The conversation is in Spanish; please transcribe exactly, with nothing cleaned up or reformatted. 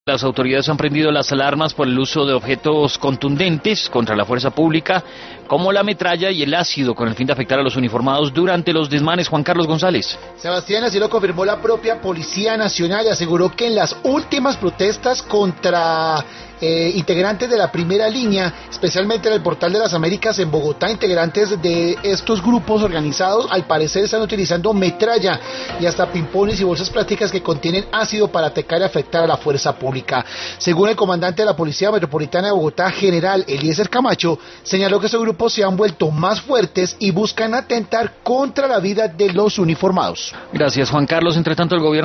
Las autoridades han prendido las alarmas por el uso de objetos contundentes contra la fuerza pública, como la metralla y el ácido, con el fin de afectar a los uniformados durante los desmanes. Juan Carlos González. Sebastián, así lo confirmó la propia Policía Nacional y aseguró que en las últimas protestas contra eh, integrantes de la primera línea, especialmente en el Portal de las Américas en Bogotá, integrantes de estos grupos organizados al parecer están utilizando metralla y hasta pimpones y bolsas plásticas que contienen ácido para atacar y afectar a la fuerza pública. Según el comandante de la Policía Metropolitana de Bogotá, general Eliezer Camacho, señaló que estos grupos se han vuelto más fuertes y buscan atentar contra la vida de los uniformados. Gracias, Juan Carlos. Entre tanto, el gobierno